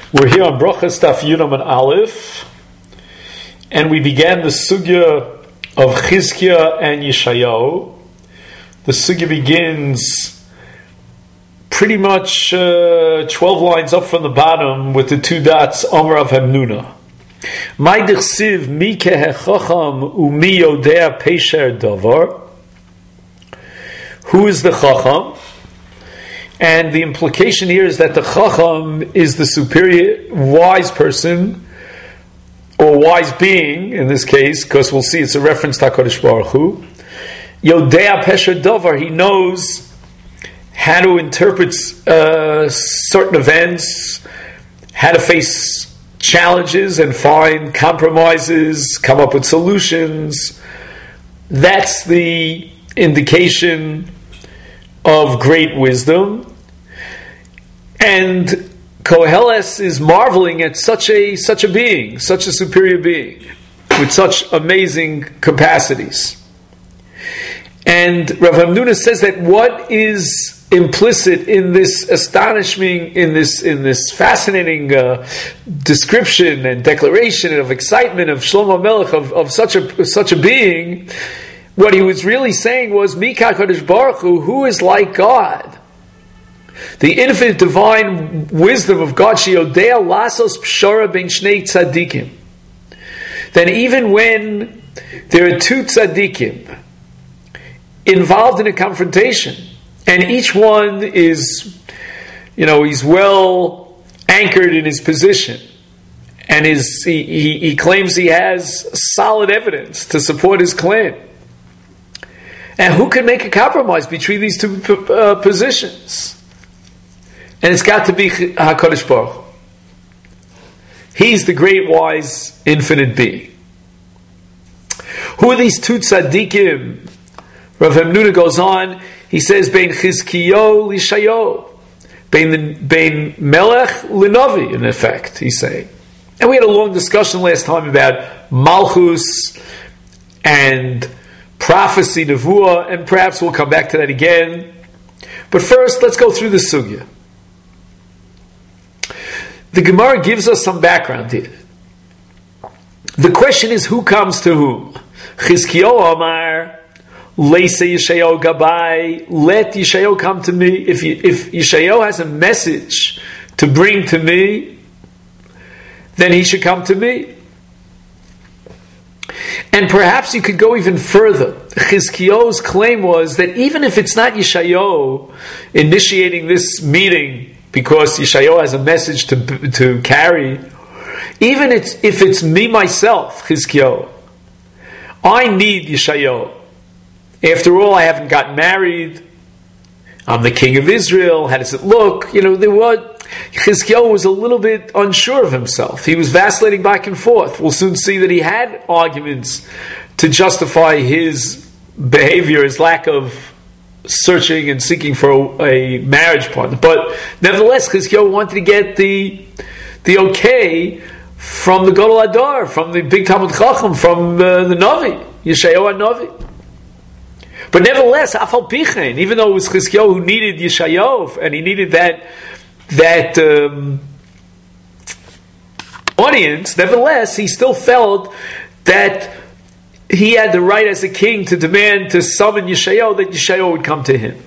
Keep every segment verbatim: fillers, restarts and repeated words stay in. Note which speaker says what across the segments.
Speaker 1: We're here on Brachas Daf Yudam and Aleph, and we began the sugya of Chizkiah and Yeshayahu. The sugya begins pretty much uh, twelve lines up from the bottom with the two dots, Omer of Hamnuna. Mai dichsiv mi kehechacham umi yodea pesher davar. Who is the chacham? And the implication here is that the chacham is the superior wise person, or wise being in this case, because we'll see it's a reference to HaKadosh Baruch Hu. Yodea pesher davar, he knows how to interpret uh, certain events, how to face challenges and find compromises, come up with solutions. That's the indication of great wisdom. And Koheles is marveling at such a such a being, such a superior being, with such amazing capacities. And Rav Hamnuna says that what is implicit in this astonishing, in this in this fascinating uh, description and declaration of excitement of Shlomo Melech, of, of such a such a being, what he was really saying was, Mika Kadosh Baruch Hu, who is like God? The infinite divine wisdom of God, Sheyodea Lasos Pshara Ben Shnei Tzadikim. Then even when there are two tzaddikim involved in a confrontation, and each one is, you know, he's well anchored in his position, and his, he, he, he claims he has solid evidence to support his claim. And who can make a compromise between these two uh, positions? And it's got to be HaKadosh Baruch Hu. He's the great, wise, infinite being. Who are these two tzaddikim? Rav Hamnuna goes on, he says, Bein Chizkiyo Lishayo, Bein, Bein Melech Linovi, in effect, he's saying. And we had a long discussion last time about Malchus and prophecy, Nevuah, and perhaps we'll come back to that again. But first, let's go through the sugya. The Gemara gives us some background here. The question is, who comes to whom? Chizkiyo Amar, Leise Yeshayahu Gabai, let Yeshayahu come to me. If, if Yeshayahu has a message to bring to me, then he should come to me. And perhaps you could go even further. Chizkiyahu's claim was that even if it's not Yeshayahu initiating this meeting, because Yeshayahu has a message to to carry, even it's, if it's me myself, Chizkiyahu, I need Yeshayahu. After all, I haven't gotten married. I'm the king of Israel. How does it look? You know, there was Chizkiyahu was a little bit unsure of himself. He was vacillating back and forth. We'll soon see that he had arguments to justify his behavior, his lack of searching and seeking for a, a marriage partner. But nevertheless, Chizkiyahu wanted to get the the okay from the Gadol Hador, from the big Talmud Chacham, from uh, the Navi, Yeshayahu Navi. But nevertheless, Afal Pichen, even though it was Chizkiyahu who needed Yeshayahu, and he needed that that um, audience, nevertheless, he still felt that he had the right as a king to demand, to summon Yeshayahu, that Yeshayahu would come to him.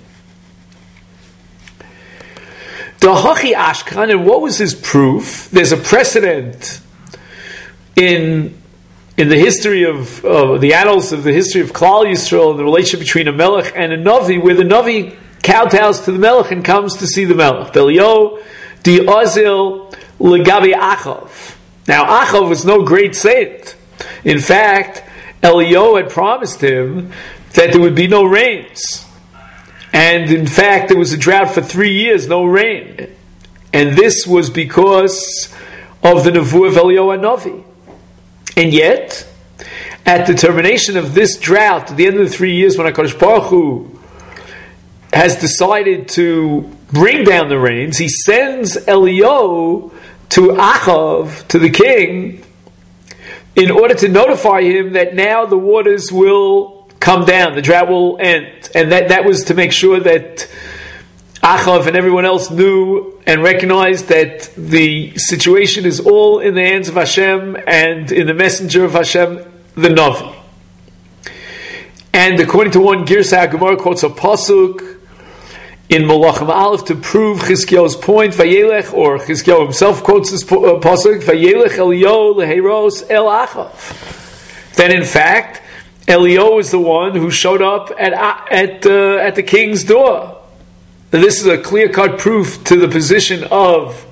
Speaker 1: Dahachi Ashkan, and what was his proof? There's a precedent in in the history of uh, the annals of the history of Klal Yisrael, the relationship between a Melech and a Navi, where the Navi kowtows to the Melech and comes to see the Melech. Belio di Ozil legabi Achav. Now Achav was no great saint. In fact, Eliyahu had promised him that there would be no rains. And in fact, there was a drought for three years, no rain. And this was because of the Nevuah of Eliyahu Hanavi. And yet, at the termination of this drought, at the end of the three years, when HaKadosh Baruch Hu has decided to bring down the rains, he sends Eliyahu to Achav, to the king, in order to notify him that now the waters will come down, the drought will end. And that, that was to make sure that Achav and everyone else knew and recognized that the situation is all in the hands of Hashem and in the messenger of Hashem, the Navi. And according to one Girsa, Gemara quotes a pasuk in Malachim Aleph to prove Chizkiyahu's point. Vayelech, or Chizkiyahu himself quotes this pasuk, Vayelech Eliyahu leheros el Achav. Then, in fact, Eliyahu is the one who showed up at at uh, at the king's door. And this is a clear-cut proof to the position of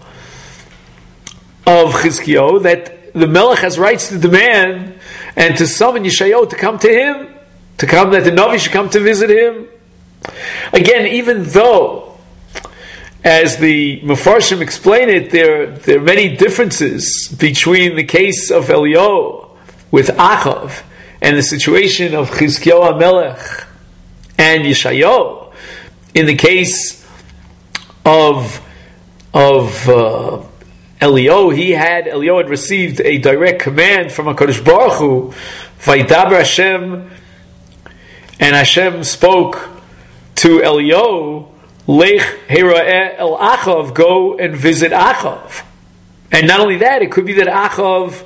Speaker 1: of Chizkiyahu that the Melech has rights to demand and to summon Yeshayahu to come to him. To come, that the Navi should come to visit him. Again, even though, as the Mefarshim explain it, there, there are many differences between the case of Eliyahu with Achav and the situation of Chizkiyahu HaMelech and Yeshayahu. In the case of of uh, Eliyahu, he had Eliyahu had received a direct command from HaKadosh Baruch Hu, Vaydaber Hashem. And Hashem spoke to Eliyahu, Lech Hera'eh El Achav, go and visit Achav. And not only that, it could be that Achav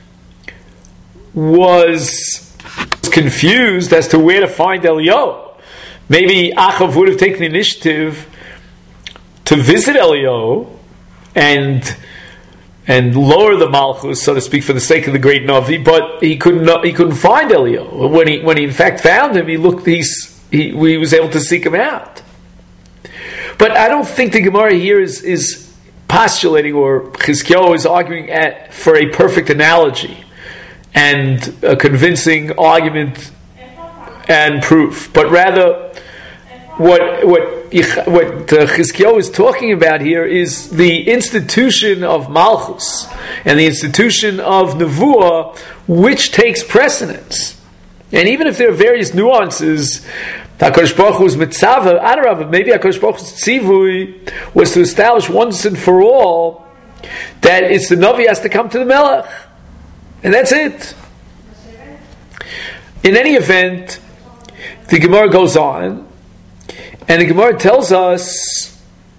Speaker 1: was confused as to where to find Eliyahu. Maybe Achav would have taken the initiative to visit Eliyahu and and lower the Malchus, so to speak, for the sake of the great Navi, but he couldn't he couldn't find Eliyahu. When he when he in fact found him, he looked he's, he he was able to seek him out. But I don't think the Gemara here is is postulating, or Chizkiyahu is arguing at, for a perfect analogy and a convincing argument and proof, but rather what what what uh, Chizkiyahu is talking about here is the institution of Malchus and the institution of Nevuah, which takes precedence. And even if there are various nuances, HaKadosh Baruch Hu's mitzvah, Adarabah, maybe HaKadosh Baruch Hu's tzivui was to establish once and for all that it's the Navi has to come to the Melech, and that's it. In any event, the Gemara goes on. And the Gemara tells us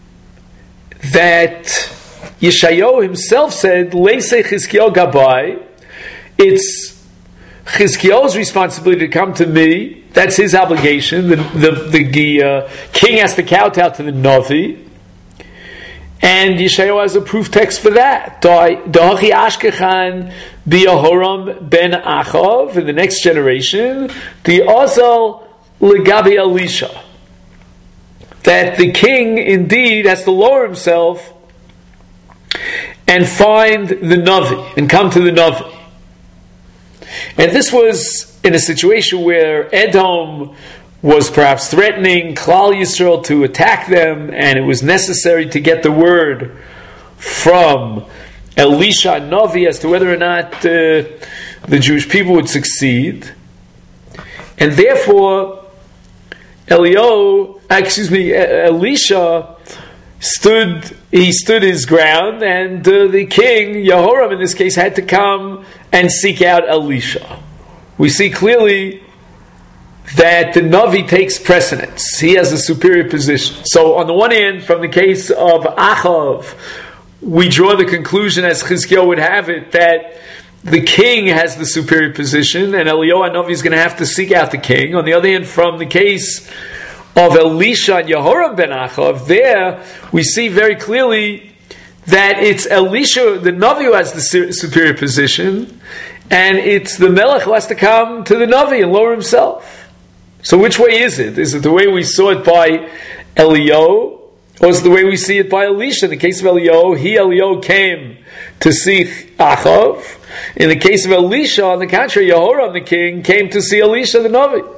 Speaker 1: that Yeshayahu himself said, Leisei Chizkiyahu Gabai, it's Chizkiyahu's responsibility to come to me. That's his obligation. The, the, the uh, king has to kowtow to the Navi. And Yeshayahu has a proof text for that. Da'achi Ashkechan Biyahoram ben Achav, in the next generation, the Ozal Legabi Elisha. That the king indeed has to lower himself and find the Navi, and come to the Navi. And this was in a situation where Edom was perhaps threatening Klal Yisrael to attack them, and it was necessary to get the word from Elisha Navi as to whether or not uh, the Jewish people would succeed. And therefore, Eliyahu, excuse me, Elisha stood, he stood his ground, and uh, the king, Yehoram in this case, had to come and seek out Elisha. We see clearly that the Navi takes precedence. He has a superior position. So on the one hand, from the case of Achav, we draw the conclusion, as Chizkiyahu would have it, that the king has the superior position, and Eliyahu Navi is going to have to seek out the king. On the other hand, from the case of Elisha and Yehoram ben Achav, there we see very clearly that it's Elisha, the Navi, who has the superior position, and it's the Melech who has to come to the Navi and lower himself. So which way is it? Is it the way we saw it by Eliyahu, or is it the way we see it by Elisha? In the case of Eliyahu, he, Eliyahu, came to see Achav. In the case of Elisha, on the contrary, Yehoram the king came to see Elisha the Navi.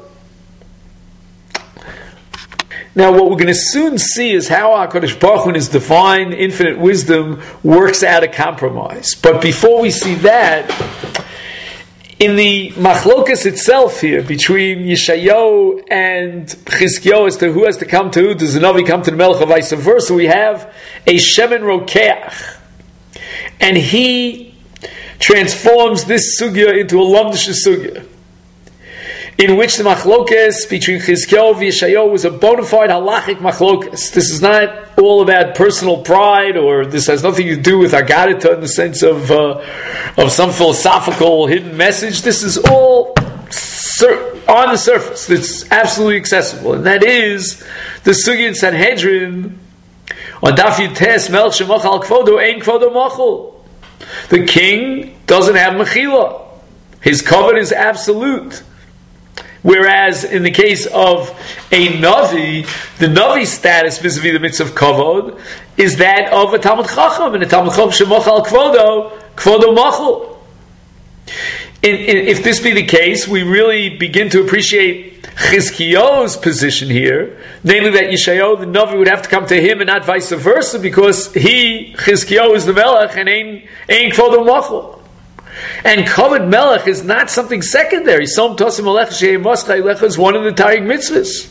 Speaker 1: Now, what we're going to soon see is how HaKadosh Baruch Hu in His divine, infinite wisdom works out a compromise. But before we see that, in the machlokas itself here, between Yeshayahu and Chizkiyahu as to who has to come to who, does the Navi come to the Melech or vice versa, we have a Shemen Rokeach. And he transforms this sugya into a Lamdish sugya. in which the machlokes between Chizkiyahu and Yeshayahu was a bona fide halachic machlokes. This is not all about personal pride, or this has nothing to do with agarita in the sense of uh, of some philosophical hidden message. This is all sur- on the surface. It's absolutely accessible, and that is the sugya in Sanhedrin on Daf Yud Tes Melech Shemachal Kvodo Ein Kvodo Machol. The king doesn't have mechila. His covenant is absolute. Whereas in the case of a Navi, the Navi status vis-a-vis the mitzvah of kavod is that of a Talmud Chacham, and a Talmud Chacham shemochal kvodo, kvodo machol. In, in, if this be the case, we really begin to appreciate Chizkiyahu's position here, namely that Yeshayahu, the Navi, would have to come to him and not vice versa, because he, Chizkiyahu, is the Melech and ain't, ain't kvodo machol. And Kavod Melech is not something secondary. Som Tosim Melech She'eh Moscha Elecha is one of the Taryag mitzvahs.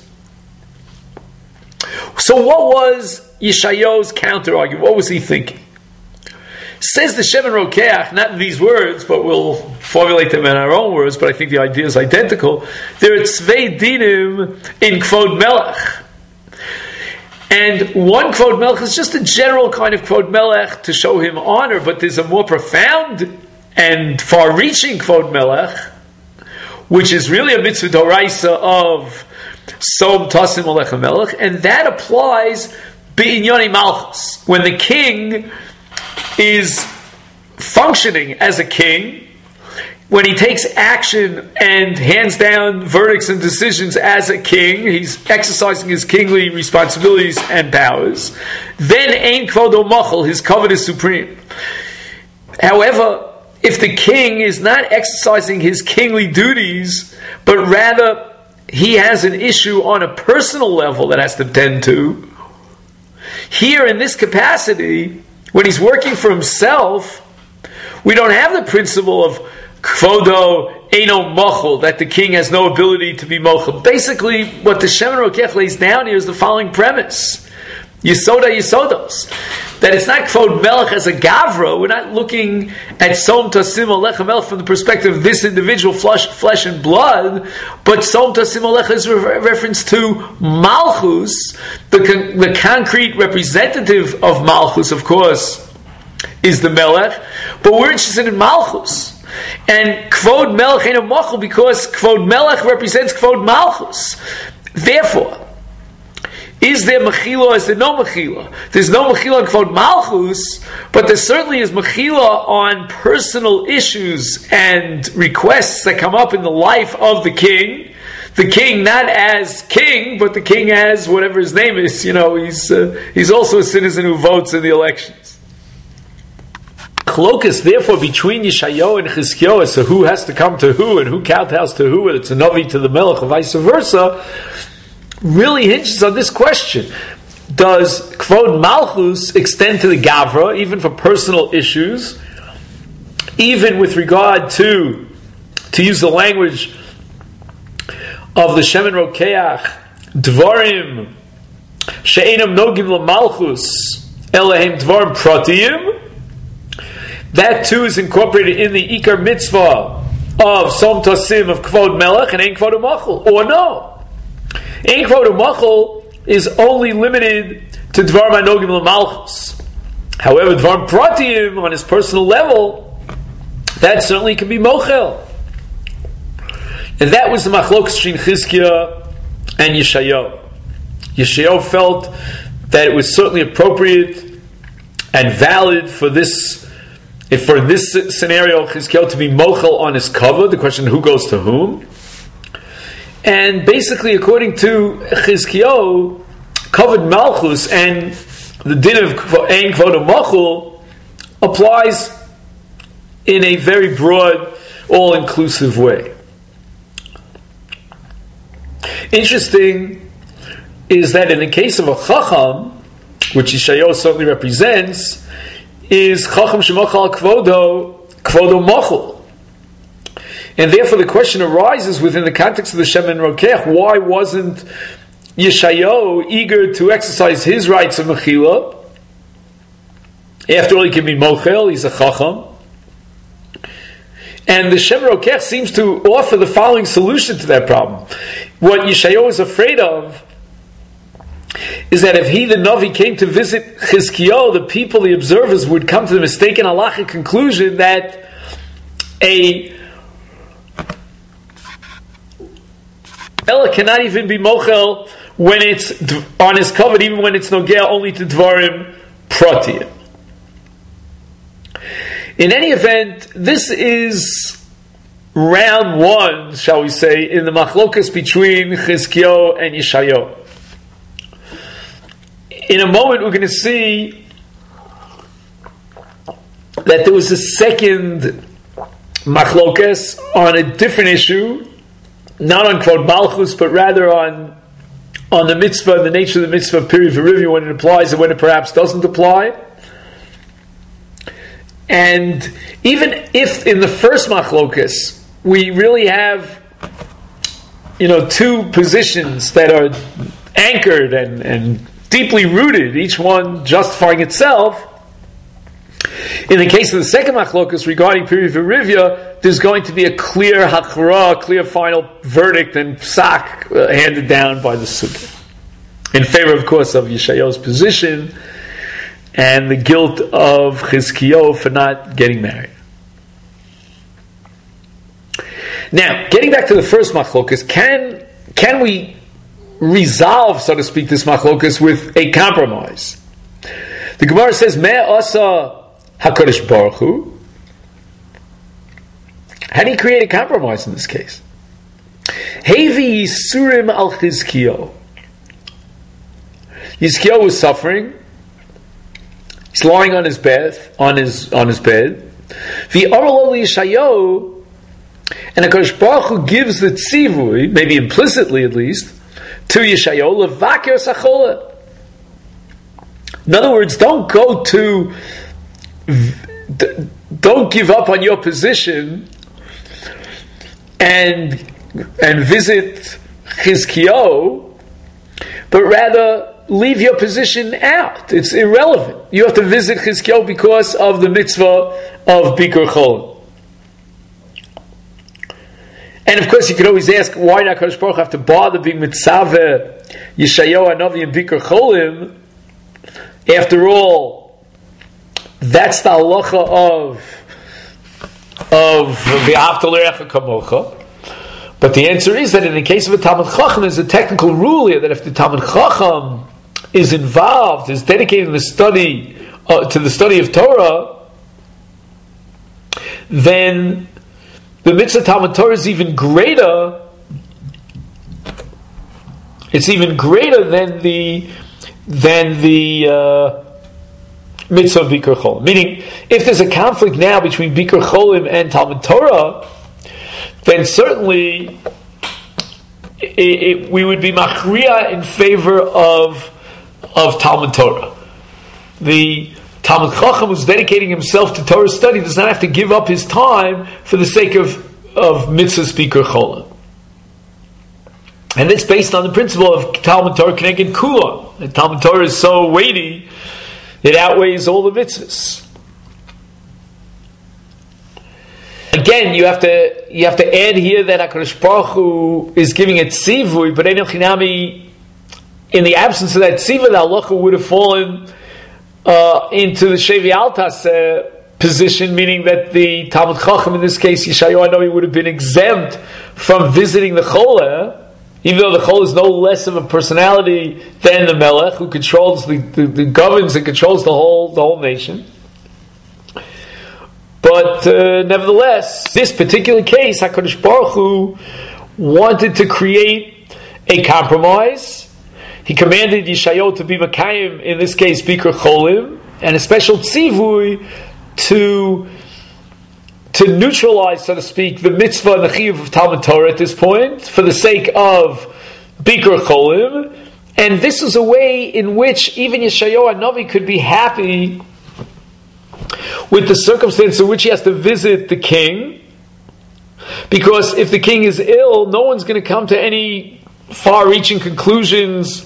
Speaker 1: So what was Yeshayahu's counter argument? What was he thinking? Says the Shemen Rokeach, not in these words, but we'll formulate them in our own words, but I think the idea is identical. There are Tzvei Dinim in Kvod Melech. And one Kvod Melech is just a general kind of Kvod Melech to show him honor, but there's a more profound and far-reaching Kvod Melech, which is really a mitzvah d'oraisa of Som Tasim Alecha Melech, and that applies b'inyoni Malchus. When the king is functioning as a king, when he takes action and hands down verdicts and decisions as a king, he's exercising his kingly responsibilities and powers, then Ein Kvodo Machol, his covenant is supreme. However, if the king is not exercising his kingly duties, but rather he has an issue on a personal level that has to tend to, here in this capacity, when he's working for himself, we don't have the principle of kvodo eino mochel, that the king has no ability to be mochel. Basically, what the Shemen Rokeach lays down here is the following premise. Yisoda Yisodos. That it's not Kvod Melech as a Gavra. We're not looking at Som Tasim Alecha Melech from the perspective of this individual flesh, flesh and blood, but Som Tasim Alecha is a re- reference to Malchus, the, con- the concrete representative of Malchus, of course, is the Melech, but we're interested in Malchus. And Kvod Melech ain't a Machel because Kvod Melech represents Kvod Malchus. Therefore, is there mechila? Is there no mechila? There's no mechila on Kvod Malchus, but there certainly is mechila on personal issues and requests that come up in the life of the king. The king not as king, but the king as whatever his name is. You know, he's uh, he's also a citizen who votes in the elections. Chlokus, therefore, between Yeshayahu and Chizkiyahu, so who has to come to who and who kowtows to who, whether it's a Navi to the Melech or vice versa, really hinges on this question. Does Kvod Malchus extend to the Gavra, even for personal issues, even with regard to, to use the language of the Shemen Rokeach, Dvarim She'enam Nogim LaMalchus Elehem Dvarim Pratiyim? That too is incorporated in the Ikar Mitzvah of Som Tasim of Kvod Melech and Ein Kvod Machol, or no? Ein Kvod Machol is only limited to Dvar Manogim L'Malchus. However, Dvar Pratiyim, on his personal level, that certainly can be Mochel. And that was the Machlokas between Chizkiah and Yeshayahu. Yeshayahu felt that it was certainly appropriate and valid for this, if for this scenario, Chizkiah to be Mochel on his cover, the question who goes to whom. And basically, according to Chizkiyahu, covered Malchus and the din of Ein Kvod Machol applies in a very broad, all-inclusive way. Interesting is that in the case of a Chacham, which Yeshayahu certainly represents, is Chacham Shemachal Kvodo, Kvodo Machol. And therefore the question arises within the context of the Shemen Rokeach, why wasn't Yeshayahu eager to exercise his rights of Mechila? After all, he can be Mochel, he's a Chacham. And the Shem Rokech seems to offer the following solution to that problem. What Yeshayahu is afraid of is that if he, the Navi, came to visit Chizkiyahu, the people, the observers, would come to the mistaken halachic conclusion that a Ella cannot even be mochel when it's on his covered, even when it's nogea only to dvarim pratiyim. In any event, this is round one, shall we say, in the machlokas between Chizkiyahu and Yeshayahu. In a moment, we're going to see that there was a second machlokas on a different issue, not on Kvod Malchus, but rather on on the mitzvah and the nature of the mitzvah of period for review, when it applies and when it perhaps doesn't apply. And even if in the first machlokas we really have, you know, two positions that are anchored and, and deeply rooted, each one justifying itself, in the case of the second machlokas regarding period v'rivya, there's going to be a clear hakra, a clear final verdict and psak uh, handed down by the sugya, in favor, of course, of Yeshayahu's position and the guilt of Chizkiyahu for not getting married. Now, getting back to the first machlokas, can can we resolve, so to speak, this machlokas with a compromise? The Gemara says, "Me asa HaKadosh Baruch Hu." How do you create a compromise in this case? Hevi Yisurim al Chizkiyahu. Chizkiyahu was suffering. He's lying on his bed, on his on his bed. V'amar Yeshayahu, and HaKadosh Baruch Hu gives the tzivui, maybe implicitly at least, to Yeshayahu levaker sachola. In other words, don't go to, don't give up on your position and and visit Chizkiyahu, but rather leave your position out. It's irrelevant. You have to visit Chizkiyahu because of the mitzvah of Bikur Cholim. And of course, you could always ask, why did HaKadosh Baruch Hu have to bother being mitzaveh Yeshayahu Hanavi and Bikur Cholim? After all, that's the halacha of of V'ahavta l'reacha kamocha. But the answer is that in the case of a Talmid Chacham, there's a technical rule here that if the Talmid Chacham is involved, is dedicated in the study uh, to the study of Torah, then the mitzvah Talmud Torah is even greater. It's even greater than the than the uh, mitzvah of Bikur Cholim. Meaning, if there's a conflict now between Bikur Cholim and Talmud Torah, then certainly it, it, we would be machriya in favor of of Talmud Torah. The Talmid Chacham who's dedicating himself to Torah study does not have to give up his time for the sake of, of mitzvahs Bikur Cholim. And it's based on the principle of Talmud Torah Keneged Kulam. And Talmud Torah is so weighty, it outweighs all the mitzvahs. Again, you have to you have to add here that HaKadosh Baruch Hu is giving it tzivui, but Ein Chinami, in the absence of that tzivui, the halacha would have fallen uh, into the Shevi Altas uh, position, meaning that the Talmid Chacham, in this case Yeshayahu Hanavi, would have been exempt from visiting the Choleh, even though the Choleh is no less of a personality than the Melech, who controls the, the, the governs and controls the whole the whole nation. But uh, nevertheless, this particular case, HaKadosh Baruch Hu wanted to create a compromise. He commanded Yeshayahu to be Makayim, in this case Bikur Cholim, and a special tzivui to to neutralize, so to speak, the mitzvah and the chiyuv of Talmud Torah at this point, for the sake of Bikur Cholim. And this was a way in which even Yeshayahu Hanavi could be happy with the circumstance in which he has to visit the king, because if the king is ill, no one's going to come to any far-reaching conclusions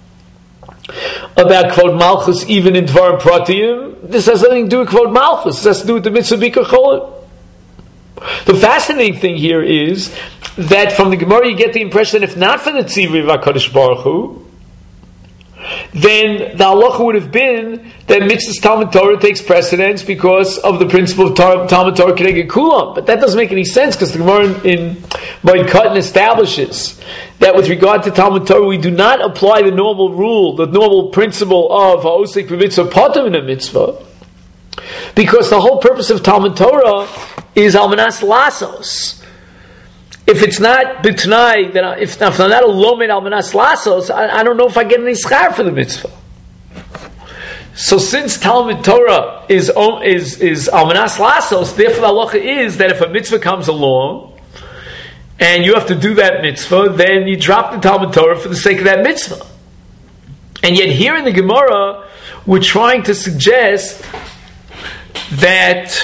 Speaker 1: about Kvod Malchus, even in Dvarim Pratiyim. This has nothing to do with Kvod Malchus. This has to do with the mitzvah Bikur Cholim. The fascinating thing here is that from the Gemara you get the impression that if not for the Tzivui of HaKadosh Baruch Hu, then the halacha would have been that mitzvahs Talmud Torah takes precedence because of the principle of Tar- Talmud Torah Keneged Kulam. But that doesn't make any sense because the Gemara in, in Moed Katan establishes that with regard to Talmud Torah we do not apply the normal rule, the normal principle of ha'osek b'mitzvah patur min mitzvah, because the whole purpose of Talmud Torah is almanas lasos. If it's not b'tnai, then if, if I'm not a lomed almanas lasos, I, I don't know if I get any schar for the mitzvah. So since Talmud Torah is is is almanas lasos, therefore the halacha is that if a mitzvah comes along and you have to do that mitzvah, then you drop the Talmud Torah for the sake of that mitzvah. And yet here in the Gemara, we're trying to suggest that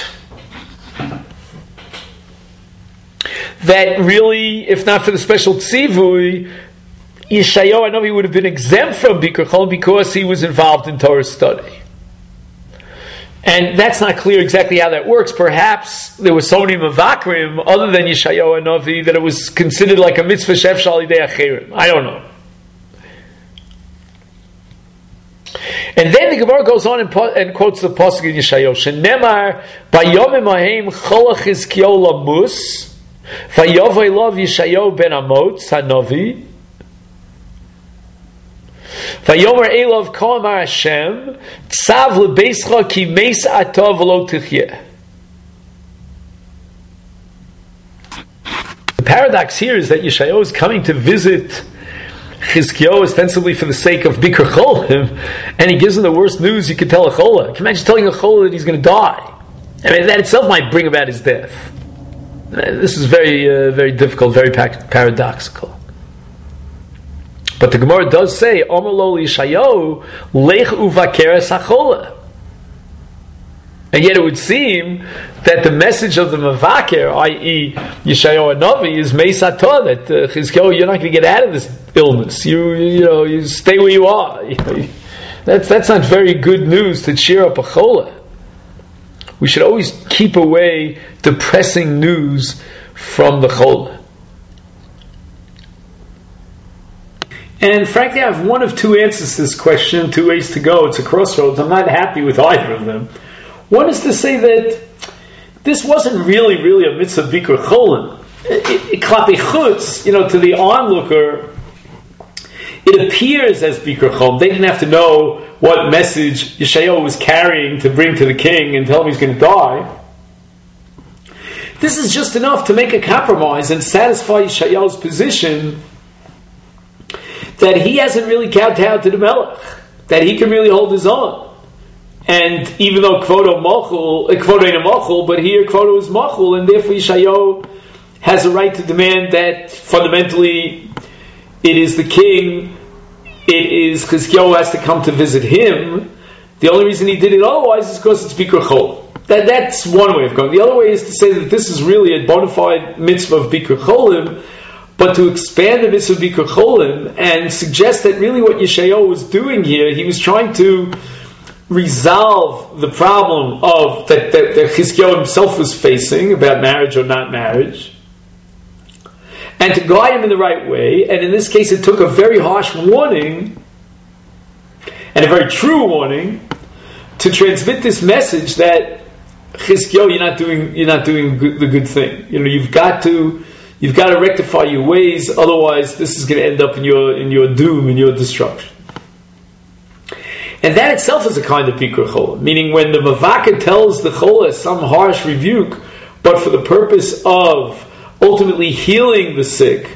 Speaker 1: that really, if not for the special tzivui, Yeshayahu Hanavi would have been exempt from Bikur Cholim because he was involved in Torah study. And that's not clear exactly how that works. Perhaps there were so many mavakrim other than Yeshayahu Hanavi that it was considered like a mitzvah shef shal idei acherim. I don't know. And then the Gemara goes on and, po- and quotes the pasuk in Yeshayahu, Shenemar bayomim hahem chol Chizkiyahu lamus vayovei lov Yeshayahu ben Amotz hanavi vayomer elov kol amar Hashem tzav lebeischa ki meis atov v'lo tichyeh. The paradox here is that Yeshayahu is coming to visit Chizkiyahu ostensibly for the sake of Bikur Cholim, and he gives him the worst news you could tell a Chola. Can you imagine telling a Chola that he's going to die? I mean, that itself might bring about his death. This is very, uh, very difficult, very paradoxical. But the Gemara does say, Omer lo Yeshayahu, lech uvakeres hachola. And yet it would seem that the message of the Mavaker, that is. Yeshayahu Hanavi, is Meis Atah, that uh, Chizkiyahu, you're not going to get out of this illness. You, you know, you stay where you are. That's, that's not very good news to cheer up a chola. We should always keep away depressing news from the chola. And frankly, I have one of two answers to this question, two ways to go. It's a crossroads. I'm not happy with either of them. One is to say that this wasn't really, really a mitzvah bikur cholim. Klapi chutz, you know, to the onlooker, it appears as bikur cholim. They didn't have to know what message Yeshayahu was carrying to bring to the king and tell him he's going to die. This is just enough to make a compromise and satisfy Yeshayahu's position that he hasn't really kowtowed to the Melech, that he can really hold his own. And even though Kvodo Mochul, Kvodo ain't a Mochul, but here Kvodo is Mochul, and therefore Yeshayahu has a right to demand that fundamentally it is the king, it is Chizkiyahu has to come to visit him. The only reason he did it otherwise is because it's Bikur Chol. That, that's one way of going. The other way is to say that this is really a bona fide mitzvah of Bikur Cholim, but to expand the mitzvah of Bikur Cholim and suggest that really what Yeshayahu was doing here, he was trying to resolve the problem of that, that, that Chizkiyahu himself was facing about marriage or not marriage, and to guide him in the right way. And in this case, it took a very harsh warning and a very true warning to transmit this message that Chizkiyahu, you're not doing you're not doing good, the good thing. You know, you've got to you've got to rectify your ways, otherwise, this is going to end up in your in your doom, in your destruction. And that itself is a kind of Bikur Chola, meaning when the Mavaka tells the Chola some harsh rebuke, but for the purpose of ultimately healing the sick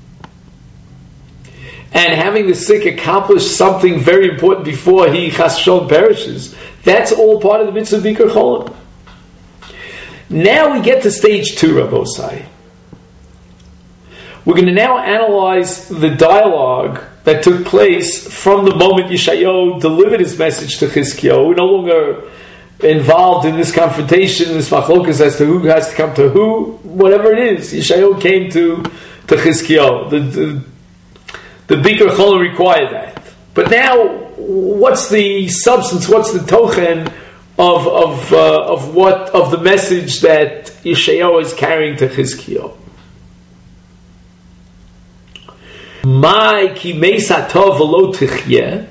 Speaker 1: and having the sick accomplish something very important before he Chas V'Shalom perishes, that's all part of the mitzvah of Bikur Chola. Now we get to stage two, Rabbosai. We're going to now analyze the dialogue that took place from the moment Yeshayahu delivered his message to Chizkiyahu. We're no longer involved in this confrontation, this machlokas as to who has to come to who, whatever it is. Yeshayahu came to, to Chizkiyahu. The, the, the Bikur Cholim required that. But now, what's the substance, what's the tochen? of of uh, of what of the message that Yeshayahu is carrying to Chizkiyahu. My ki meisatov v'lo tichyeh.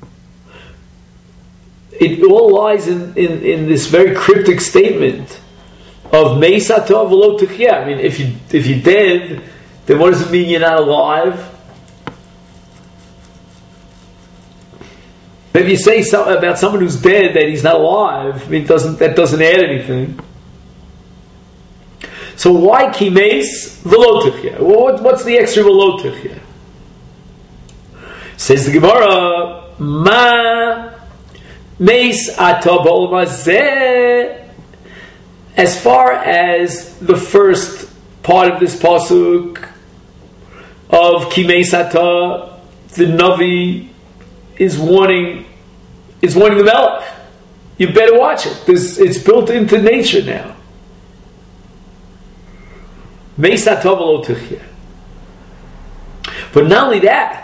Speaker 1: It all lies in, in, in this very cryptic statement of meisatov v'lo tichyeh. I mean, if you if you're dead, then what does it mean you're not alive? If you say something about someone who's dead that he's not alive, I mean, doesn't that doesn't add anything? So why kimes v'lo tichyeh? Well, what, what's the extra v'lo tichyeh? Says the Gemara, Ma meis atabol mazeh. As far as the first part of this pasuk of kimes ata, the Navi is warning is warning the Melech. You better watch it. This, it's built into nature now. Meis atabol tichyeh. But not only that,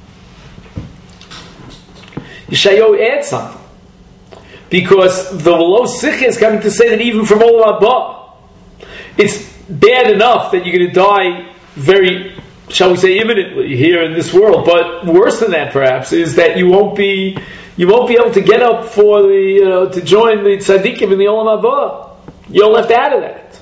Speaker 1: Yeshayahu adds something. Because the V'lo Sichya is coming to say that even from Olam Haba, it's bad enough that you're going to die very, shall we say, imminently here in this world. But worse than that, perhaps, is that you won't be you won't be able to get up for the you know to join the tzaddikim in the Olam Haba. You're left out of that.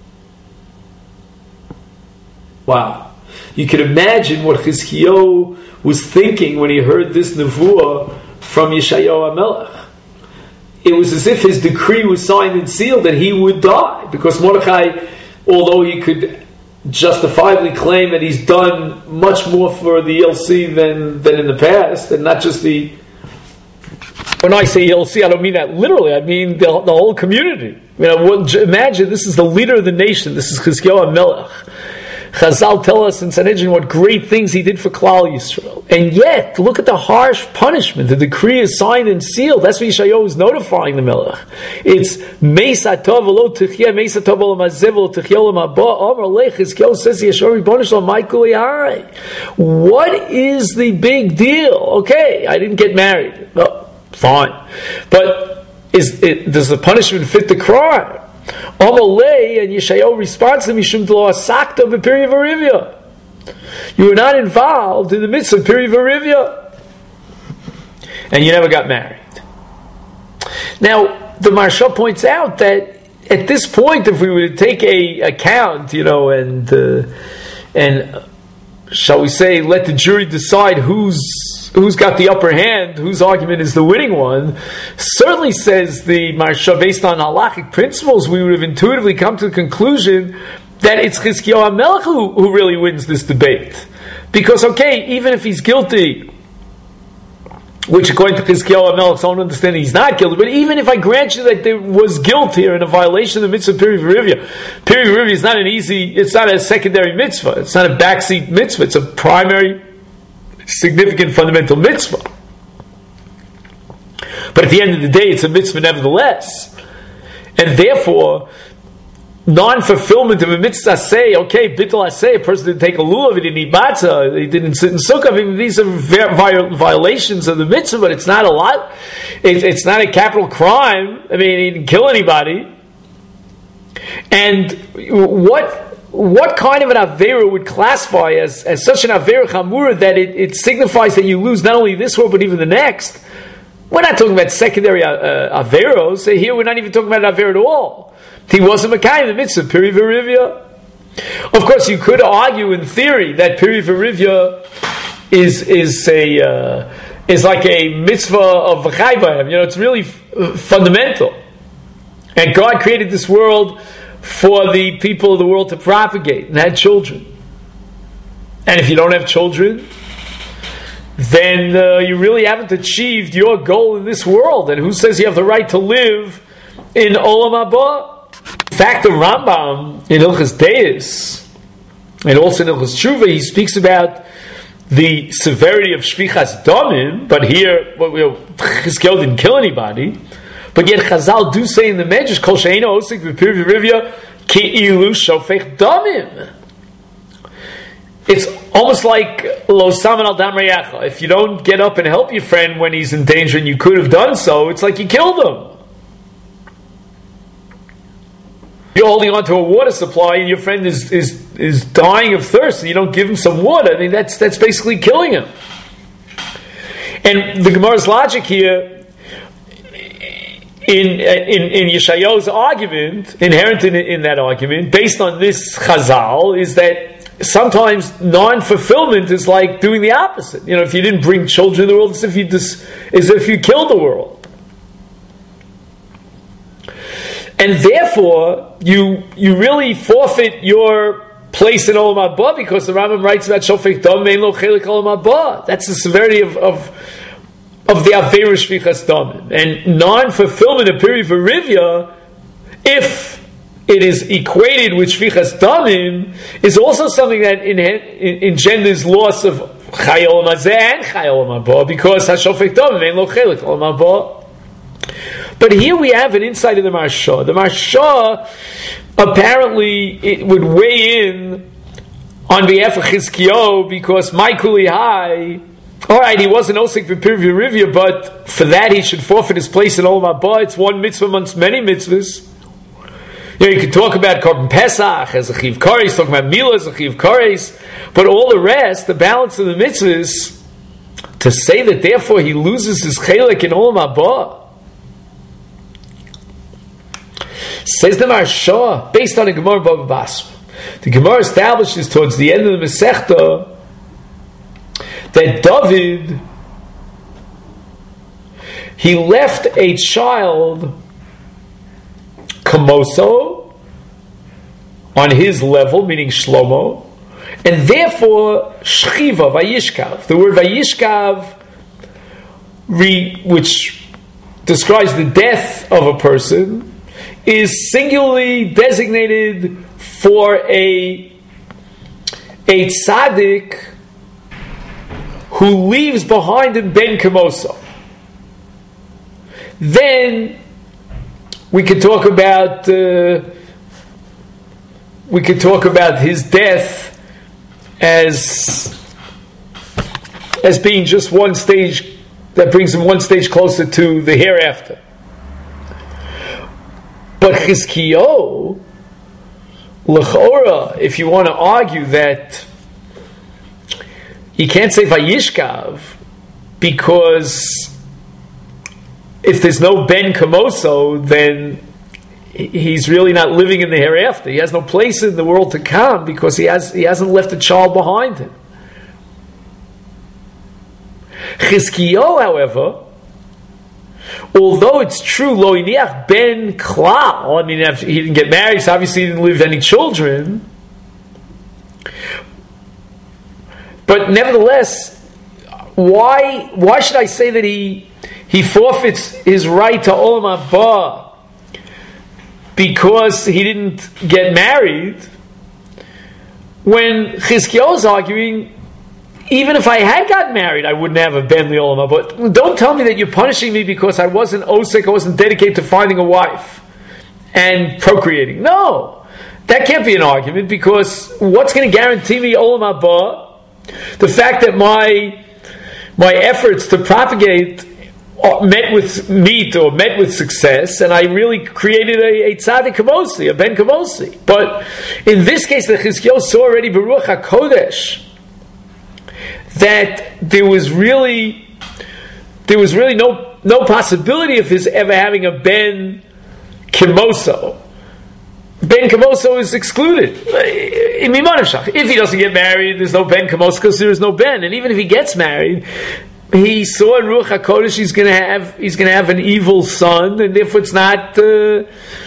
Speaker 1: Wow. You can imagine what Chizkiyahu was thinking when he heard this nevuah from Yeshayahu HaMelech. It was as if his decree was signed and sealed that he would die, because Mordechai, although he could justifiably claim that he's done much more for the E L C than, than in the past, and not just the... When I say E L C, I don't mean that literally, I mean the, the whole community. I mean, imagine this is the leader of the nation, this is Chizkiyahu HaMelech. Chazal tell us in Sanhedrin what great things he did for Klal Yisrael. And yet, look at the harsh punishment. The decree is signed and sealed. That's what Yeshayahu is notifying the Melech. It's Meis atov v'lo tichyeh, Meis atov v'lo mazeh v'lo tichyeh olam haba. Amar lech, Chizkiyahu says, Yeshua Ribono Shel Olam, my kuli harai. What is the big deal? Okay, I didn't get married. Well, fine. But is it, does the punishment fit the crime? Amalei, and Yeshayahu responds to Mishum Delo Asakta b'Piri V'Rivya. You were not involved in the midst of Piri V'Rivya, and you never got married. Now, the Maharsha points out that at this point, if we were to take a account, you know, and uh, and uh, shall we say, let the jury decide who's who's got the upper hand, whose argument is the winning one, certainly says the Maharsha, based on halachic principles, we would have intuitively come to the conclusion that it's Chizkiyahu HaMelech who, who really wins this debate. Because, okay, even if he's guilty, which according to Chizkiyahu HaMelech's own understanding he's not guilty, but even if I grant you that there was guilt here in a violation of the mitzvah Piri V'Rivya, Piri V'Rivya is not an easy, it's not a secondary mitzvah, it's not a backseat mitzvah, it's a primary significant fundamental mitzvah. But at the end of the day, it's a mitzvah nevertheless. And therefore, non-fulfillment of a mitzvah, say, okay, bittul asay, a person didn't take a lulav, he didn't eat matzah, he didn't sit in sukkah. I mean, these are violations of the mitzvah, but it's not a lot. It's not a capital crime. I mean, he didn't kill anybody. And what what kind of an avera would classify as, as such an avera chamura that it, it signifies that you lose not only this world but even the next? We're not talking about secondary uh, averos. Here we're not even talking about an avera at all. He wasn't Makai, the mitzvah, Piri V'Rivya. Of course, you could argue in theory that Piri V'Rivya is is a uh, is like a mitzvah of V'chai. You know, it's really f- fundamental. And God created this world for the people of the world to propagate and had children. And if you don't have children, then uh, you really haven't achieved your goal in this world. And who says you have the right to live in Olam Haba? In fact, the Rambam in Hilchos Deis, and also in Hilchos Tshuva, he speaks about the severity of Shvichas Damim, but here, well, you know, Chizkiyahu didn't kill anybody. But yet Chazal do say in the Medrash, Kol she'eino osik v'piri v'rivya ki'ilu shofech damim. It's almost like lo saman al dam reyacha. If you don't get up and help your friend when he's in danger and you could have done so, it's like you killed him. you're holding on to a water supply and your friend is, is, is dying of thirst and you don't give him some water, I mean, that's, that's basically killing him. And the Gemara's logic here, in, in, in Yeshayahu's argument, inherent in, in that argument, based on this Chazal, is that sometimes non-fulfillment is like doing the opposite. You know, if you didn't bring children in the world, it's as if you, dis, as if you killed the world. And therefore, you you really forfeit your place in Olam Haba, because the Rambam writes about Shofek Dam Ein Lo Chelik Olam Haba. That's the severity of of, of the Aveira Shvichas Damim. And non-fulfillment of Piri V'Rivya, if it is equated with Shvichas Damim, is also something that in, in, engenders loss of Chai Olam Hazeh and Chai Olam Haba, because HaShofek Dam Ein Lo Chelik Olam Haba. But here we have an insight of the Maharsha. The Maharsha apparently it would weigh in on behalf of Chizkiyahu, because my Kuli Hai, all right, he wasn't Osik V'Pir V'Rivya, but for that he should forfeit his place in Olam Haba. It's one mitzvah amongst many mitzvahs. You know, you could talk about Korban Pesach as a Chiv Kares, talk about Mila as a Chiv Kares, but all the rest, the balance of the mitzvahs, to say that therefore he loses his chelik in Olam Haba. Says the Maharsha, based on a Gemara Bava Basra. The Gemara establishes towards the end of the Masechta that David, he left a child Kamoso on his level, meaning Shlomo, and therefore Shchiva, Vayishkav. The word Vayishkav, re, which describes the death of a person, is singularly designated for a a tzaddik who leaves behind him ben kamoso. Then we could talk about uh, we could talk about his death as as being just one stage that brings him one stage closer to the hereafter. But Chizkiyahu, l'chora, if you want to argue that you can't say Vayishkav, because if there's no Ben Kamoso, then he's really not living in the hereafter. He has no place in the world to come, because he has he hasn't left a child behind him. Chizkiyahu, however, although it's true, Lo Iniach Ben Klal, I mean, he didn't get married, so obviously he didn't leave any children. But nevertheless, why why should I say that he he forfeits his right to Olam Haba because he didn't get married, when Chizkiyahu is arguing, even if I had gotten married, I wouldn't have a ben li'olam haba. But don't tell me that you're punishing me because I wasn't osek, I wasn't dedicated to finding a wife and procreating. No, that can't be an argument, because what's going to guarantee me olam haba? The fact that my my efforts to propagate met with meat or met with success, and I really created a, a tzaddik kamosi, a ben kamosi. But in this case, the Chizkiyahu saw already Baruch HaKodesh that there was really there was really no no possibility of his ever having a ben kimoso. Ben kimoso is excluded. If he doesn't get married, there's no ben kimoso because there is no ben. And even if he gets married, he saw in Ruach HaKodesh he's going to have he's going to have an evil son, and therefore it's not uh,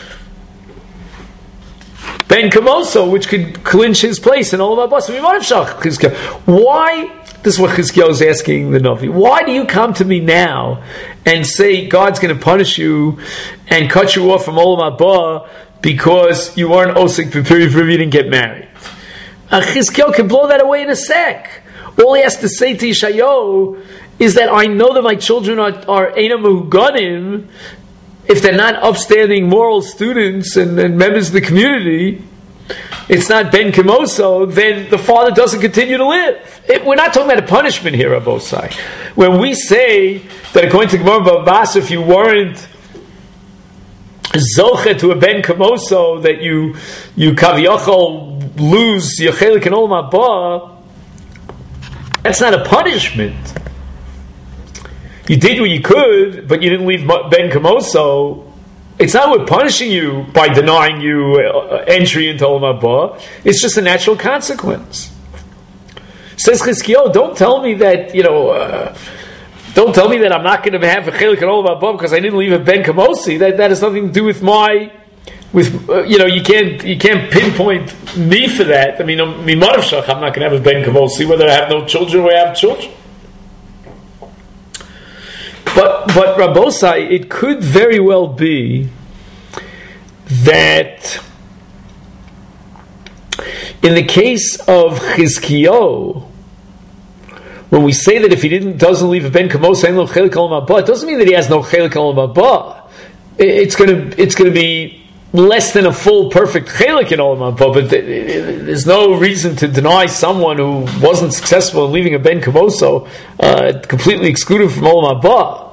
Speaker 1: ben kimoso, which could clinch his place in Olam Haba. Why? This is what Chizkiyahu is asking the Navi. Why do you come to me now and say God's going to punish you and cut you off from Olam Haba because you weren't osik b'piri v'rivya, you didn't get married? Uh, Chizkiyahu can blow that away in a sec. All he has to say to Yeshayahu is that I know that my children are, are Einam Mehuganim. If they're not upstanding moral students and, and members of the community, it's not Ben Kimoso, then the father doesn't continue to live. It, we're not talking about a punishment here, Abosai. When we say that according to Gemara Bava Basra, if you weren't zoche to a ben kamoso, that you you kaviyachol lose your chelik and olam haba, that's not a punishment. You did what you could, but you didn't leave ben kamoso. It's not we're punishing you by denying you entry into olam haba. It's just a natural consequence. Says Chizkiyahu, don't tell me that, you know, uh, don't tell me that I'm not going to have a chelik and olam haba because I didn't leave a ben kamosi. That that has nothing to do with my, with uh, you know, you can't you can't pinpoint me for that. I mean, I'm not going to have a ben kamosi whether I have no children or I have children. But but Rabbosai, it could very well be that in the case of Chizkiyahu, when we say that if he didn't doesn't leave a ben kamos and no chelik olam haba, it doesn't mean that he has no chelik olam haba. It's going to it's going to be less than a full perfect chelik in olam haba. But there's no reason to deny someone who wasn't successful in leaving a ben kamoso uh, completely excluded from olam haba.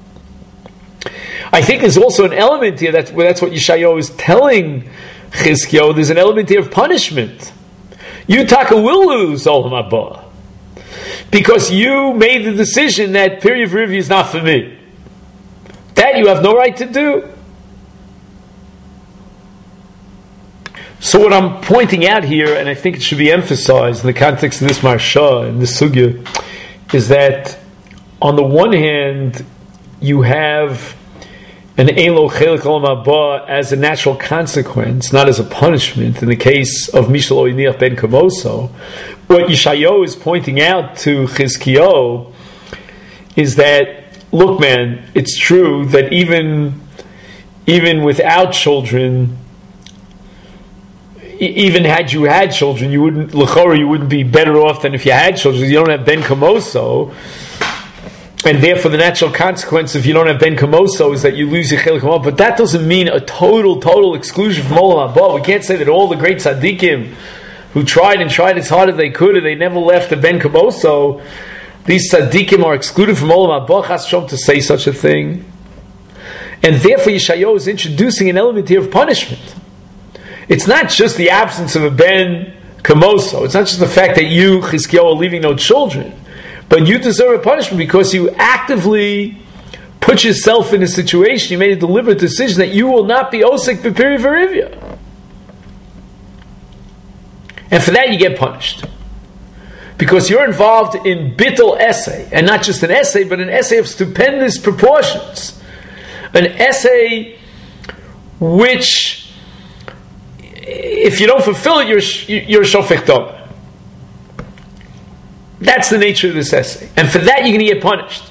Speaker 1: I think there's also an element here that's that's what Yeshayahu is telling Chizkiyahu. There's an element here of punishment. You taka will lose olam haba because you made the decision that period of review is not for me. That you have no right to do. So what I'm pointing out here, and I think it should be emphasized in the context of this marsha and this sugya, is that on the one hand you have an Eilo Chelik Olam Haba as a natural consequence, not as a punishment. In the case of Mishal Oyniach ben Kamoso, what Yeshayahu is pointing out to Chizkiyahu is that, look, man, it's true that even even without children, e- even had you had children, you wouldn't l'chora, you wouldn't be better off than if you had children. You don't have ben Kamoso. And therefore, the natural consequence if you don't have ben kamoso is that you lose your chelik olam haba. But that doesn't mean a total, total exclusion from olam haba. We can't say that all the great tzaddikim who tried and tried as hard as they could and they never left the ben kamoso, these tzaddikim are excluded from olam haba. Chas v'shalom to say such a thing. And therefore, Yeshayahu is introducing an element here of punishment. It's not just the absence of a ben kamoso. It's not just the fact that you, Chizkiyahu, are leaving no children. But you deserve a punishment because you actively put yourself in a situation, you made a deliberate decision that you will not be osik b'piri v'rivya. And for that you get punished. Because you're involved in bittul essay, and not just an essay, but an essay of stupendous proportions. An essay which, if you don't fulfill it, you're, you're shofech dom. That's the nature of this essay. And for that, you're going to get punished.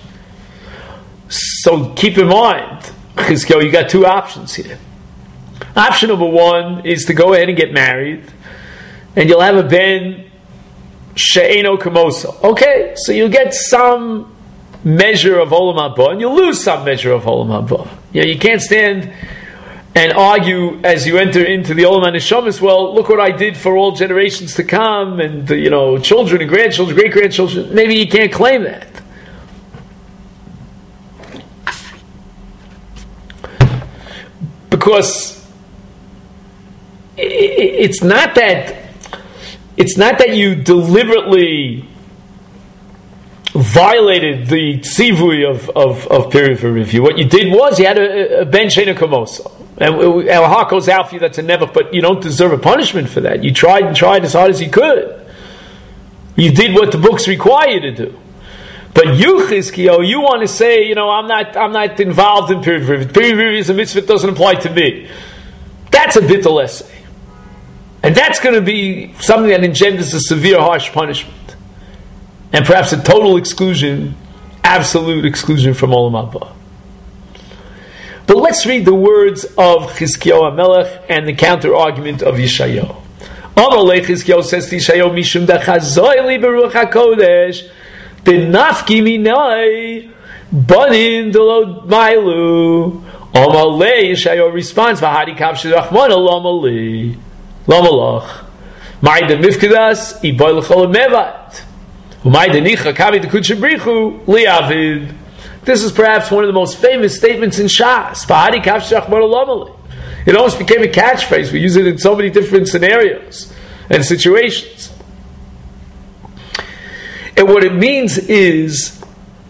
Speaker 1: So keep in mind, Chizkiyahu, you got two options here. Option number one is to go ahead and get married, and you'll have a ben she'eno kamoso. Okay, so you'll get some measure of olam haba, and you'll lose some measure of olam haba. You know, you can't stand and argue as you enter into the Olam HaNeshamas, well, look what I did for all generations to come, and, you know, children and grandchildren, great-grandchildren. Maybe you can't claim that. Because it's not that, it's not that you deliberately violated the tzivui of, of, of period for review. What you did was you had a, a ben she'eno kamoso. And our heart goes out for you, that's a never, but you don't deserve a punishment for that. You tried and tried as hard as you could. You did what the books require you to do. But you, Chizkiyahu, you want to say, you know, I'm not I'm not involved in period review. Period review is a mitzvah, it doesn't apply to me. That's a bittul essay. And that's going to be something that engenders a severe, harsh punishment. And perhaps a total exclusion, absolute exclusion from olam haba. But let's read the words of Chizkiyahu HaMelech and the counter-argument of Yeshayahu. Amalei Chizkiyahu says to Yeshayahu, Mishum dachazoi li beruach HaKodesh, benafki minai, banin delo mailu. Amalei Yeshayahu responds, V'hadi kav shirachmana l'amali, l'malach. Ma'ay de mifkadas, iboy l'chol mevat. U'ma'ay de nicha kavi de kudshabrichu, li'avid. This is perhaps one of the most famous statements in Shas. It almost became a catchphrase. We use it in so many different scenarios and situations. And what it means is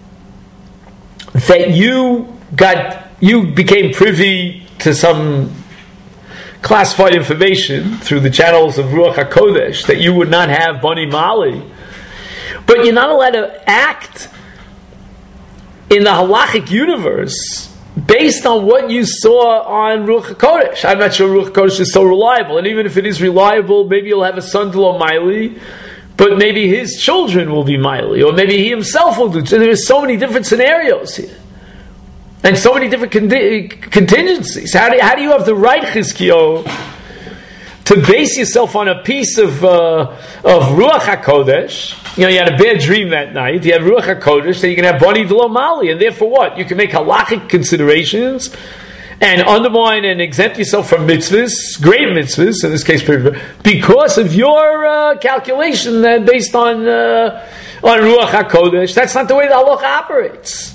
Speaker 1: that you got, you became privy to some classified information through the channels of Ruach HaKodesh that you would not have Bani Mali, but you're not allowed to act in the halachic universe based on what you saw on Ruach HaKodesh. I'm not sure Ruach HaKodesh is so reliable, and even if it is reliable, maybe you'll have a son to Miley, but maybe his children will be Miley, or maybe he himself will do. So there's so many different scenarios here, and so many different con- contingencies. How do, how do you have the right Chizkiyo to base yourself on a piece of uh, of Ruach HaKodesh? You know, you had a bad dream that night. You have Ruach HaKodesh, that you can have Bani D'lo Mali, and therefore what? You can make halachic considerations and undermine and exempt yourself from mitzvahs, great mitzvahs, in this case, because of your uh, calculation that based on uh, on Ruach HaKodesh. That's not the way the halacha operates.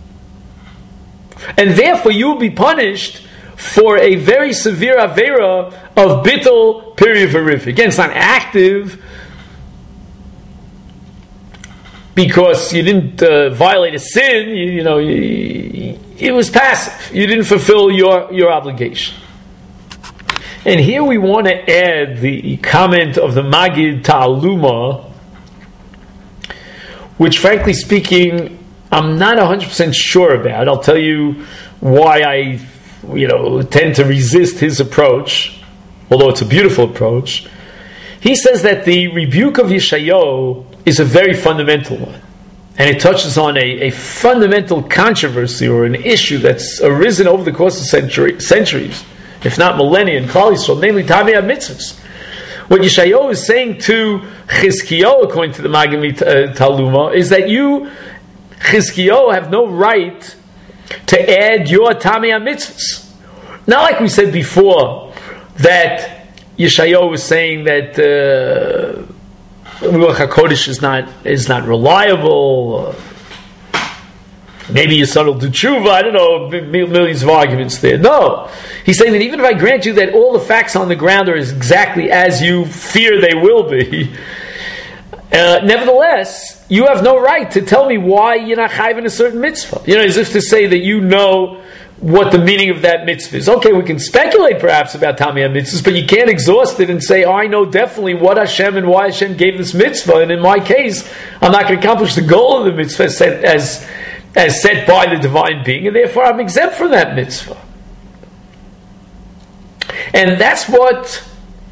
Speaker 1: And therefore you will be punished for a very severe avera of bittul period v'rif. Again, it's not active because you didn't uh, violate a sin. You, you know, you, it was passive. You didn't fulfill your, your obligation. And here we want to add the comment of the Magid Ta'aluma, which frankly speaking, I'm not one hundred percent sure about. I'll tell you why I, you know, tend to resist his approach, although it's a beautiful approach. He says that the rebuke of Yeshayahu is a very fundamental one, and it touches on a, a fundamental controversy or an issue that's arisen over the course of century, centuries, if not millennia, in Klal Yisrael, namely Tamei HaMitzvahs. What Yeshayahu is saying to Chizkiyahu, according to the Magid Ta'aluma, is that you, Chizkiyahu, have no right to add your Tamei HaMitzvahs. Not like we said before, that Yeshayahu was saying that uh, Ruach HaKodesh is not is not reliable. Maybe your son will do tshuva. I don't know, millions of arguments there. No. He's saying that even if I grant you that all the facts on the ground are exactly as you fear they will be, uh, nevertheless, you have no right to tell me why you're not chayv in a certain mitzvah. You know, as if to say that you know what the meaning of that mitzvah is. Okay, we can speculate perhaps about Tamei HaMitzvahs, but you can't exhaust it and say, oh, I know definitely what Hashem and why Hashem gave this mitzvah, and in my case, I'm not going to accomplish the goal of the mitzvah as set, as, as set by the divine being, and therefore I'm exempt from that mitzvah. And that's what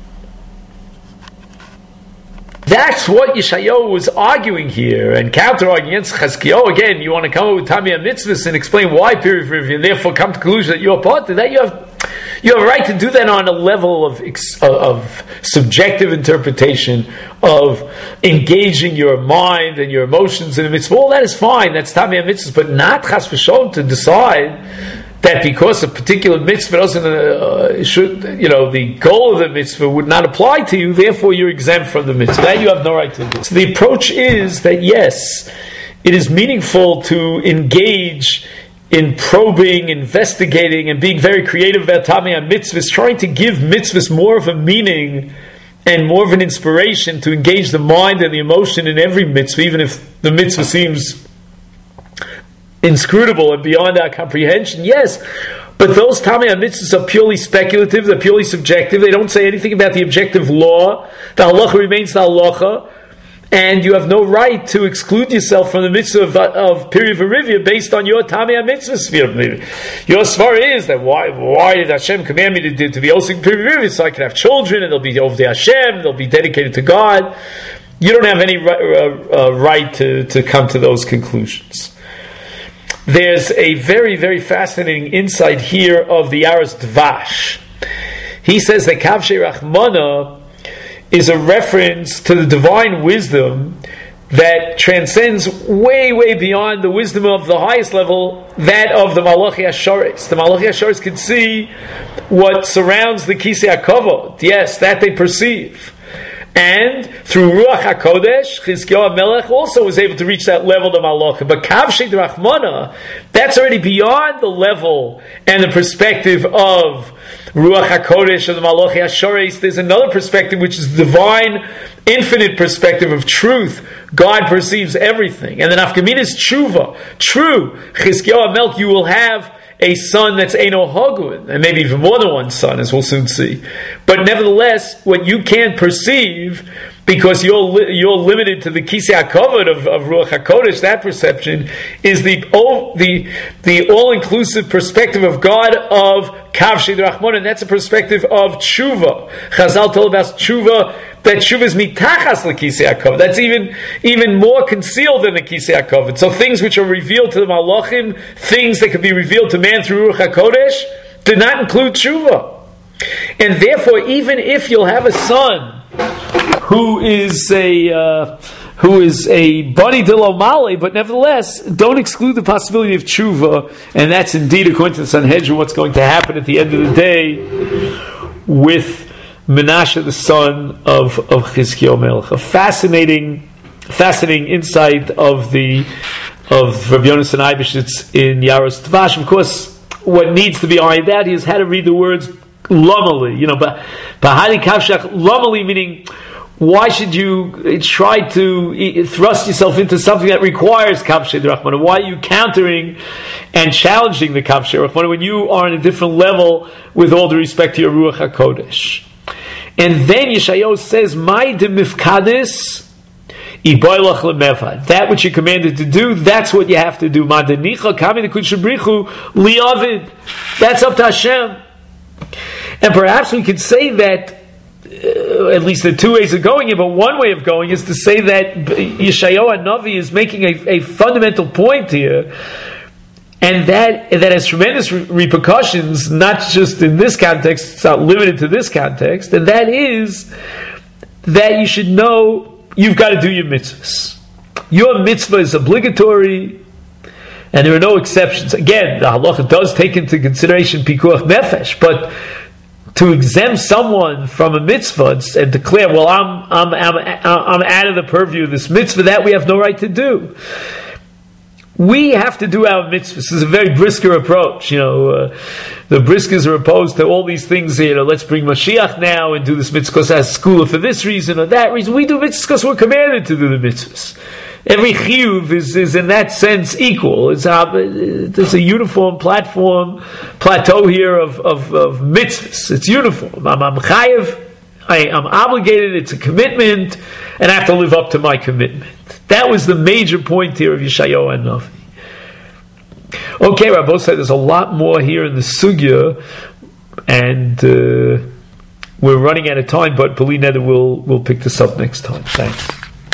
Speaker 1: That's what Yeshayahu was arguing here and counter-arguing against Chizkiyahu. Again, you want to come up with Tamei HaMitzvahs and explain why period review, and therefore come to the conclusion that you're part of that. You have you have a right to do that on a level of of subjective interpretation, of engaging your mind and your emotions in a mitzvah. All that is fine. That's Tamei HaMitzvahs, but not Chas v'Sholom to decide that because a particular mitzvah doesn't, uh, should, you know, the goal of the mitzvah would not apply to you, therefore you're exempt from the mitzvah. That you have no right to do. So the approach is that yes, it is meaningful to engage in probing, investigating, and being very creative about Tamei HaMitzvahs, trying to give mitzvahs more of a meaning and more of an inspiration to engage the mind and the emotion in every mitzvah, even if the mitzvah seems inscrutable and beyond our comprehension. Yes, but those Tamei HaMitzvahs are purely speculative, they're purely subjective, they don't say anything about the objective law. The halacha remains the halacha, and you have no right to exclude yourself from the mitzvah of, of period v'rivya based on your Tamei HaMitzvah sphere. Your svara is that why why did Hashem command me to, do, to be osik period v'rivya, so I can have children and they'll be over the Hashem, they'll be dedicated to God. You don't have any right, uh, uh, right to, to come to those conclusions. There's a very, very fascinating insight here of the Aras Dvash. He says that Kavshei Rachmana is a reference to the divine wisdom that transcends way, way beyond the wisdom of the highest level, that of the Malachi Asharis. The Malachi Asharis can see what surrounds the Kisei HaKavod. Yes, that they perceive. And through Ruach HaKodesh, Chizkiyahu HaMelech also was able to reach that level of Malachim. But Kavshei D'Rachmana, that's already beyond the level and the perspective of Ruach HaKodesh and the Malachi HaShores. There's another perspective which is divine, infinite perspective of truth. God perceives everything. And the Nafkamina is Tshuva. True, Chizkiyahu HaMelech, you will have a son that's Eino Hagun, and maybe even more than one son, as we'll soon see. But nevertheless, what you can't perceive, because you're li- you're limited to the Kisei HaKavod of, of Ruach HaKodesh, that perception is the all, the the all-inclusive perspective of God of Kavshei D'Rachmana, and that's a perspective of Tshuva. Chazal told us Tshuva, that Tshuva is mitachas l'Kisei HaKavod. That's even even more concealed than the Kisei HaKavod. So things which are revealed to the Malachim, things that can be revealed to man through Ruach HaKodesh, do not include Tshuva. And therefore, even if you'll have a son who is a uh, who is a Bani Dilo Male, but nevertheless, don't exclude the possibility of Tshuva, and that's indeed, according to the Sanhedrin, what's going to happen at the end of the day with Menashe, the son of, of Chizkiyahu Melech. A fascinating, fascinating insight of the of Rabbi Yonasan Eibeshitz in Yaros Tvash. Of course, what needs to be ironed out is how to read the words Lomali. You know, but Bahari Kavshach Lomali, meaning, why should you try to thrust yourself into something that requires Kavshei D'Rachmana? Why are you countering and challenging the Kavshei D'Rachmana when you are on a different level with all due respect to your Ruach HaKodesh? And then Yeshayahu says, "My de mifkadis iboylach lemevad." That which you're commanded to do, that's what you have to do. Madanicha kami nekudshabrichu liavid. That's up to Hashem. And perhaps we could say that, uh, at least there are two ways of going here, but one way of going is to say that Yeshayahu HaNavi is making a, a fundamental point here, and that that has tremendous re- repercussions, not just in this context, it's not limited to this context, and that is that you should know you've got to do your mitzvahs. Your mitzvah is obligatory, and there are no exceptions. Again, the halacha does take into consideration pikuach nefesh, but to exempt someone from a mitzvah and declare, well, I'm I'm I'm I'm out of the purview of this mitzvah, that we have no right to do. We have to do our mitzvahs. This is a very brisker approach. You know, uh, the briskers are opposed to all these things. You know, let's bring Mashiach now and do this mitzvah because as school for this reason or that reason. We do mitzvahs because we're commanded to do the mitzvahs. Every chiyuv is, is in that sense equal. It's a, it's a uniform platform, plateau here of, of, of mitzvahs. It's uniform. I'm, I'm chayev, I, I'm obligated, it's a commitment, and I have to live up to my commitment. That was the major point here of Yeshayahu HaNavi. Okay, Rabbi said there's a lot more here in the sugya, and uh, we're running out of time, but Beli Neder will will pick this up next time. Thanks.